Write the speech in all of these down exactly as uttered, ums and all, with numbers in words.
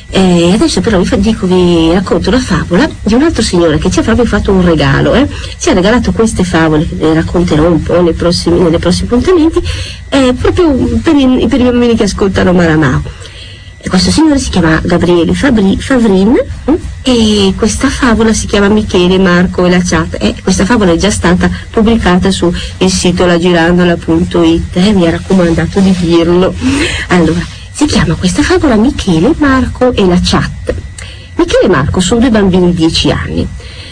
Eh, adesso però vi fa- dico, vi racconto una favola di un altro signore che ci ha proprio fatto un regalo, eh? Ci ha regalato queste favole, che ve le racconterò un po' nei prossimi, nei prossimi appuntamenti, eh, proprio per i, per i bambini che ascoltano Maramao. E questo signore si chiama Gabriele Fabri, Favrin eh? E questa favola si chiama Michele, Marco e la chat. E questa favola è già stata pubblicata su il sito lagirandola punto it, eh? Mi ha raccomandato di dirlo. Allora, si chiama questa favola Michele, Marco e la chat. Michele e Marco sono due bambini di dieci anni.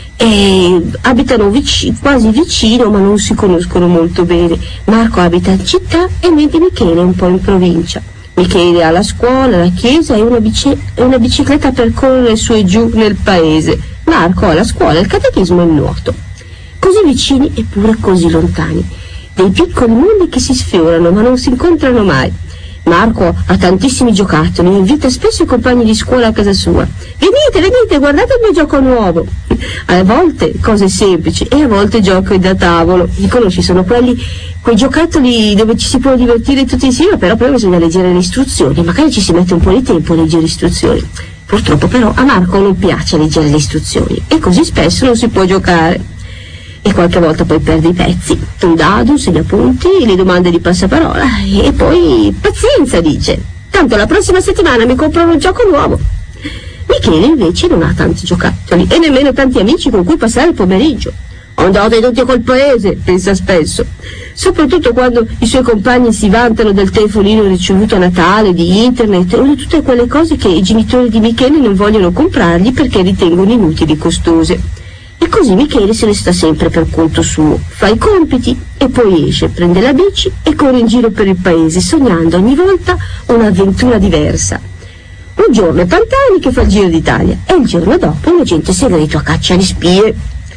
E abitano vic- quasi vicino, ma non si conoscono molto bene. Marco abita in città e mentre Michele è un po' in provincia. Michele ha la scuola, la chiesa e una, bici- e una bicicletta per correre su e giù nel paese. Marco ha la scuola, il catechismo e il nuoto. Così vicini eppure così lontani. Dei piccoli mondi che si sfiorano ma non si incontrano mai. Marco ha tantissimi giocattoli, invita spesso i compagni di scuola a casa sua. Venite, venite, guardate il mio gioco nuovo. A volte cose semplici e a volte giochi da tavolo. Li conosci, sono quelli, quei giocattoli dove ci si può divertire tutti insieme, però poi bisogna leggere le istruzioni. Magari ci si mette un po' di tempo a leggere le istruzioni. Purtroppo però a Marco non piace leggere le istruzioni e così spesso non si può giocare. E qualche volta poi perde i pezzi, un dado, un segnapunti, le domande di passaparola e poi pazienza, dice, tanto la prossima settimana mi compro un gioco nuovo. Michele invece non ha tanti giocattoli e nemmeno tanti amici con cui passare il pomeriggio. Andate tutti col paese, pensa spesso, soprattutto quando i suoi compagni si vantano del telefonino ricevuto a Natale, di internet o di tutte quelle cose che i genitori di Michele non vogliono comprargli perché ritengono inutili e costose. E così Michele se ne sta sempre per conto suo, fa i compiti e poi esce, prende la bici e corre in giro per il paese, sognando ogni volta un'avventura diversa. Un giorno è Pantani che fa il giro d'Italia e il giorno dopo un agente segreto a caccia di spie.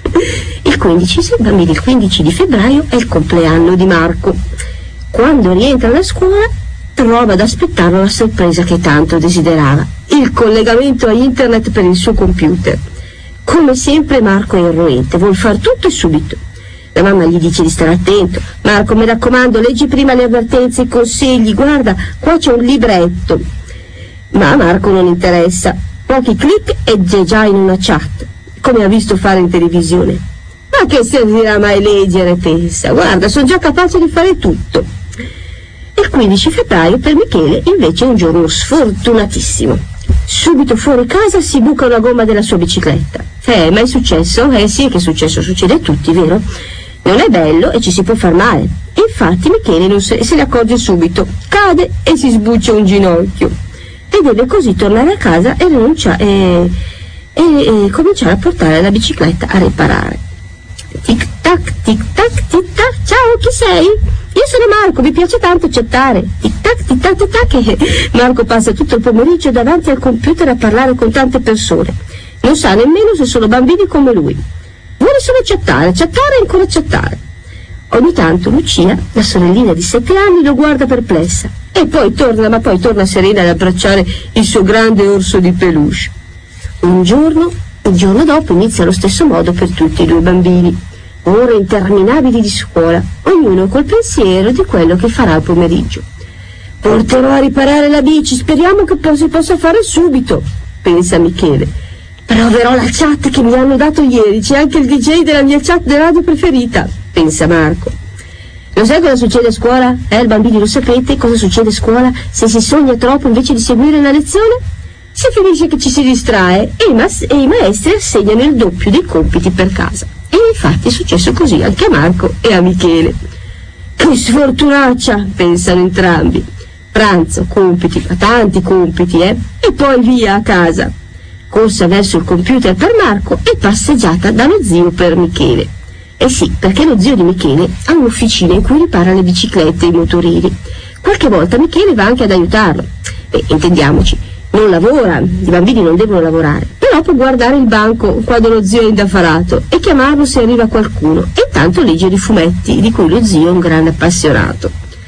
Il quindici, bambini, il quindici di febbraio è il compleanno di Marco. Quando rientra da scuola trova ad aspettarlo la sorpresa che tanto desiderava, il collegamento a internet per il suo computer. Come sempre Marco è irruente, vuol far tutto e subito. La mamma gli dice di stare attento. Marco, mi raccomando, leggi prima le avvertenze, i consigli, guarda, qua c'è un libretto. Ma a Marco non interessa. Pochi clic e già già in una chat, come ha visto fare in televisione. Ma che servirà mai leggere, pensa, guarda, sono già capace di fare tutto. Il quindici febbraio per Michele invece è un giorno sfortunatissimo. Subito fuori casa si buca una gomma della sua bicicletta. Eh, ma è successo? Eh sì, che è successo, succede a tutti, vero? Non è bello e ci si può far male. E infatti Michele non se, se ne accorge subito, cade e si sbuccia un ginocchio. E deve così tornare a casa e, rinuncia, e, e, e cominciare a portare la bicicletta a riparare. Tic tac, tic tac, tic tac, ciao, chi sei? Io sono Marco, mi piace tanto chattare. Tic tac, tic tac, tic tac. Marco passa tutto il pomeriggio davanti al computer a parlare con tante persone. Non sa nemmeno se sono bambini come lui. Vuole solo chattare, chattare e ancora chattare. Ogni tanto Lucia, la sorellina di sette anni, lo guarda perplessa. E poi torna, ma poi torna serena ad abbracciare il suo grande orso di peluche. Un giorno, il giorno dopo inizia allo stesso modo per tutti i due bambini. Ore interminabili di scuola, ognuno col pensiero di quello che farà il pomeriggio. Porterò a riparare la bici, speriamo che si possa fare subito, pensa Michele. Proverò la chat che mi hanno dato ieri, c'è anche il D J della mia chat di radio preferita, pensa Marco. Lo sai cosa succede a scuola? Eh, bambini, lo sapete cosa succede a scuola se si sogna troppo invece di seguire la lezione? Si finisce che ci si distrae e i, mas- e i maestri assegnano il doppio dei compiti per casa. E infatti è successo così anche a Marco e a Michele. Che sfortunaccia, pensano entrambi. Pranzo, compiti, tanti compiti, eh? E poi via a casa. Corsa verso il computer per Marco e passeggiata dallo zio per Michele. Eh sì, perché lo zio di Michele ha un'officina in cui ripara le biciclette e i motorini. Qualche volta Michele va anche ad aiutarlo. Beh, intendiamoci, non lavora, i bambini non devono lavorare, però può guardare il banco quando lo zio è indaffarato e chiamarlo se arriva qualcuno, e intanto leggere i fumetti di cui lo zio è un grande appassionato.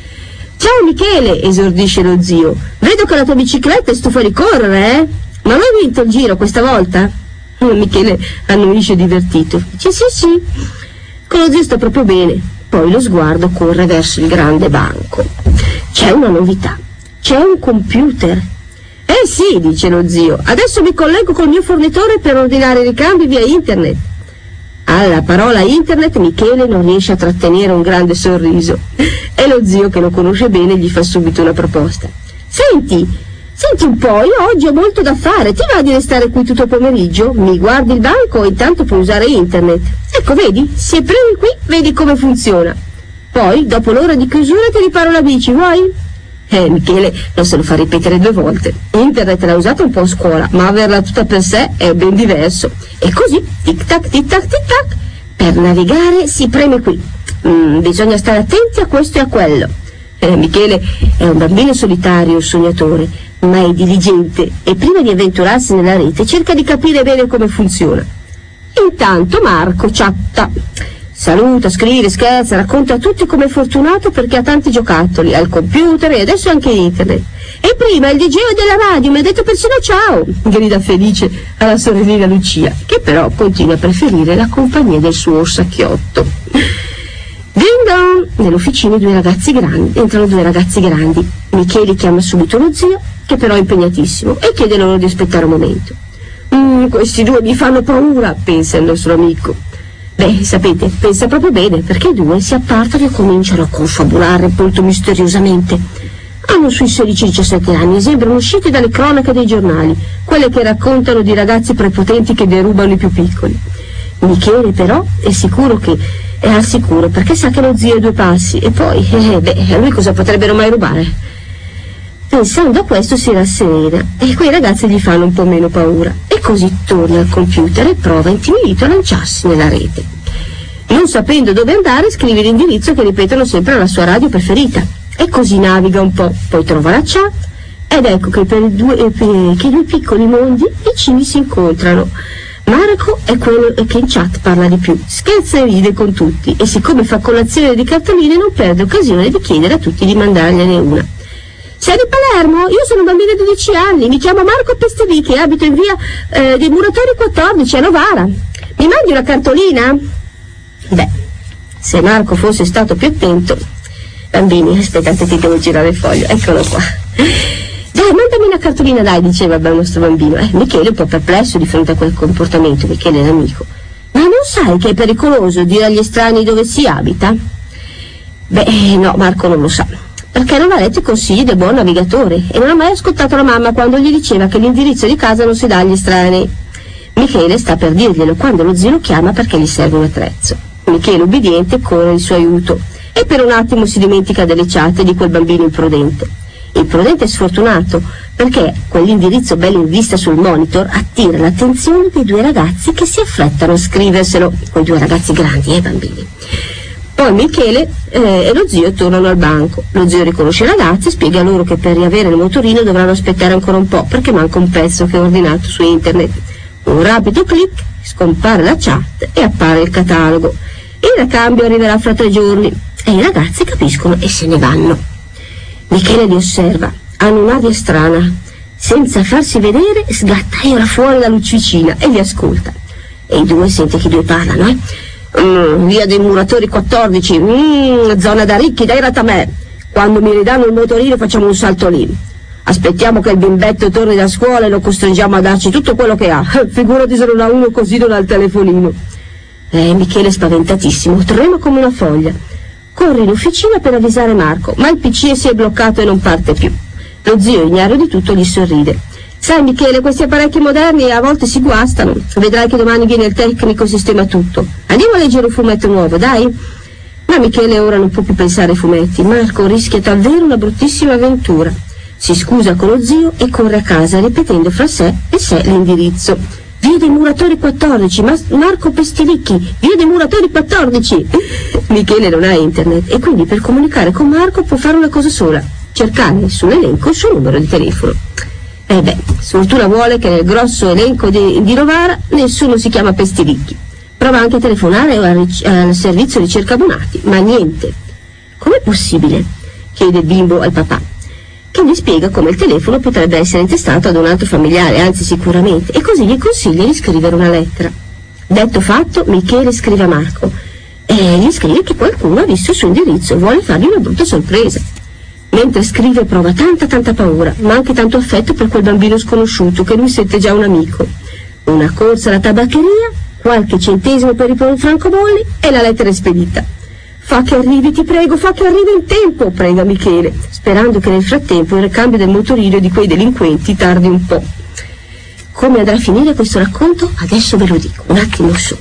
Ciao Michele, esordisce lo zio, vedo che la tua bicicletta è stufa di correre, eh? Ma non hai vinto il giro questa volta? Michele annuisce divertito, dice sì sì, con lo zio sta proprio bene. Poi lo sguardo corre verso il grande banco. C'è una novità, c'è un computer. È Eh sì, dice lo zio, adesso mi collego col mio fornitore per ordinare i ricambi via internet. Alla parola internet Michele non riesce a trattenere un grande sorriso e lo zio, che lo conosce bene, gli fa subito una proposta. Senti, senti un po', io oggi ho molto da fare, ti va di restare qui tutto il pomeriggio? Mi guardi il banco e intanto puoi usare internet. Ecco, vedi, se premi qui vedi come funziona. Poi, dopo l'ora di chiusura, ti riparo la bici, vuoi? Eh, Michele non se lo fa ripetere due volte. Internet l'ha usata un po' a scuola, ma averla tutta per sé è ben diverso. E così, tic tac, tic tac, tic tac, per navigare si preme qui. Mm, bisogna stare attenti a questo e a quello. Eh, Michele è un bambino solitario, sognatore, ma è diligente e prima di avventurarsi nella rete cerca di capire bene come funziona. Intanto Marco chatta. Saluta, scrive, scherza, racconta a tutti com'è fortunato perché ha tanti giocattoli, ha il computer e adesso anche internet. E prima il D J della radio mi ha detto persino ciao, grida felice alla sorellina Lucia, che però continua a preferire la compagnia del suo orsacchiotto. Ding dong! Nell'officina due ragazzi grandi, entrano due ragazzi grandi. Michele chiama subito lo zio, che però è impegnatissimo, e chiede loro di aspettare un momento. Mm, questi due mi fanno paura, pensa il nostro amico. Beh, sapete, pensa proprio bene, perché i due si appartano e cominciano a confabulare molto misteriosamente. Hanno sui sedici diciassette anni e sembrano usciti dalle cronache dei giornali, quelle che raccontano di ragazzi prepotenti che derubano i più piccoli. Michele però è sicuro che è al sicuro, perché sa che lo zio è due passi, e poi, eh, beh, a lui cosa potrebbero mai rubare? Pensando a questo si rasserena e quei ragazzi gli fanno un po' meno paura e così torna al computer e prova intimidito a lanciarsi nella rete. Non sapendo dove andare scrive l'indirizzo che ripetono sempre alla sua radio preferita e così naviga un po', poi trova la chat ed ecco che per i due, per, che i due piccoli mondi vicini si incontrano. Marco è quello che in chat parla di più, scherza e ride con tutti e siccome fa colazione di cartoline non perde occasione di chiedere a tutti di mandargliene una. Sei di Palermo? Io sono un bambino di dieci anni, mi chiamo Marco Pestelichi e abito in via eh, dei Muratori quattordici a Novara. Mi mandi una cartolina? Beh, se Marco fosse stato più attento... Bambini, aspettate che devo girare il foglio, eccolo qua. Dai, mandami una cartolina, dai, diceva il nostro bambino. Eh, Michele un po' perplesso di fronte a quel comportamento, Michele è l'amico. Ma non sai che è pericoloso dire agli estranei dove si abita? Beh, no, Marco non lo sa. Perché non ha letto i consigli del buon navigatore e non ha mai ascoltato la mamma quando gli diceva che l'indirizzo di casa non si dà agli estranei. Michele sta per dirglielo quando lo zio lo chiama perché gli serve un attrezzo. Michele, ubbidiente, corre in suo aiuto e per un attimo si dimentica delle chat e di quel bambino imprudente. Imprudente e sfortunato perché quell'indirizzo bello in vista sul monitor attira l'attenzione dei due ragazzi che si affrettano a scriverselo, quei due ragazzi grandi, eh bambini. Poi Michele eh, e lo zio tornano al banco. Lo zio riconosce i ragazzi e spiega loro che per riavere il motorino dovranno aspettare ancora un po' perché manca un pezzo che ho ordinato su internet. Un rapido clic, scompare la chat e appare il catalogo. Il ricambio arriverà fra tre giorni e i ragazzi capiscono e se ne vanno. Michele li osserva, hanno un'aria strana. Senza farsi vedere sgattaiola fuori la lucicina e li ascolta. E i due sente che i due parlano, eh? Mm, via dei Muratori quattordici, mm, zona da ricchi, dai rata a me. Quando mi ridanno il motorino facciamo un salto lì. Aspettiamo che il bimbetto torni da scuola e lo costringiamo a darci tutto quello che ha. Figurati se non ha uno così, non ha il telefonino. Eh, Michele spaventatissimo, trema come una foglia. Corre in officina per avvisare Marco, ma il P C si è bloccato e non parte più. Lo zio, ignaro di tutto, gli sorride. Sai Michele, questi apparecchi moderni a volte si guastano. Vedrai che domani viene il tecnico e sistema tutto. Andiamo a leggere un fumetto nuovo, dai? Ma Michele ora non può più pensare ai fumetti. Marco rischia davvero una bruttissima avventura. Si scusa con lo zio e corre a casa ripetendo fra sé e sé l'indirizzo. Via dei Muratori quattordici, Mas- Marco Pestilicchi, via dei Muratori quattordici. Michele non ha internet e quindi per comunicare con Marco può fare una cosa sola, cercare sull'elenco il suo numero di telefono. Eh beh, sfortuna vuole che nel grosso elenco di, di Novara nessuno si chiama Pestilicchi. Prova anche a telefonare al, ric- al servizio ricerca abbonati, ma niente. Com'è possibile? Chiede il bimbo al papà, che gli spiega come il telefono potrebbe essere intestato ad un altro familiare, anzi sicuramente, e così gli consiglia di scrivere una lettera. Detto fatto, Michele scrive a Marco e gli scrive che qualcuno ha visto il suo indirizzo e vuole fargli una brutta sorpresa. Mentre scrive prova tanta tanta paura, ma anche tanto affetto per quel bambino sconosciuto che lui sente già un amico. Una corsa alla tabaccheria, qualche centesimo per i francobolli e la lettera è spedita. Fa che arrivi, ti prego, fa che arrivi in tempo, prega Michele, sperando che nel frattempo il ricambio del motorino di quei delinquenti tardi un po'. Come andrà a finire questo racconto? Adesso ve lo dico, un attimo solo.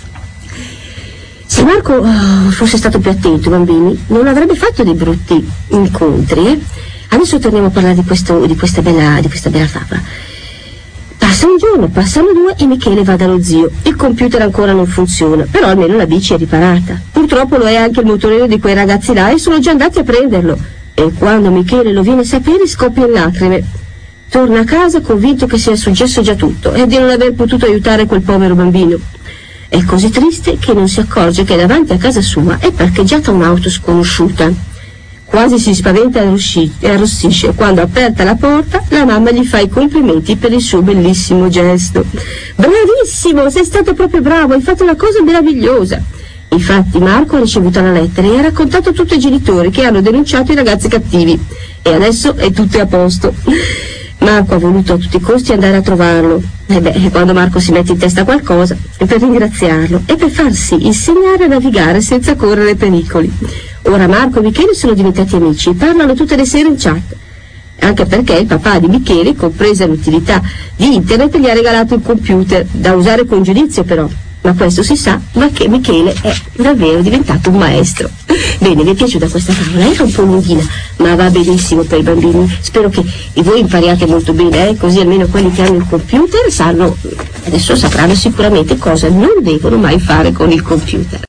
Se Marco oh, fosse stato più attento, bambini, non avrebbe fatto dei brutti incontri, eh? Adesso torniamo a parlare di, questo, di, questa bella, di questa bella favola. Passa un giorno, passano due e Michele va dallo zio. Il computer ancora non funziona, però almeno la bici è riparata. Purtroppo lo è anche il motorino di quei ragazzi là e sono già andati a prenderlo. E quando Michele lo viene a sapere scoppia in lacrime. Torna a casa convinto che sia successo già tutto e di non aver potuto aiutare quel povero bambino. È così triste che non si accorge che davanti a casa sua è parcheggiata un'auto sconosciuta. Quasi si spaventa e arrossisce quando, aperta la porta, la mamma gli fa i complimenti per il suo bellissimo gesto. Bravissimo, sei stato proprio bravo, hai fatto una cosa meravigliosa. Infatti Marco ha ricevuto la lettera e ha raccontato a tutti i genitori che hanno denunciato i ragazzi cattivi e adesso è tutto a posto. Marco ha voluto a tutti i costi andare a trovarlo. E beh, quando Marco si mette in testa qualcosa, è per ringraziarlo e per farsi insegnare a navigare senza correre pericoli. Ora Marco e Michele sono diventati amici, parlano tutte le sere in chat. Anche perché il papà di Michele, compresa l'utilità di internet, gli ha regalato un computer, da usare con giudizio però. Ma questo si sa, ma che Michele è davvero diventato un maestro. Bene, vi è piaciuta questa favola? Era un po' lunghina, ma va benissimo per i bambini. Spero che voi impariate molto bene, eh? Così almeno quelli che hanno il computer sanno, adesso sapranno sicuramente cosa non devono mai fare con il computer.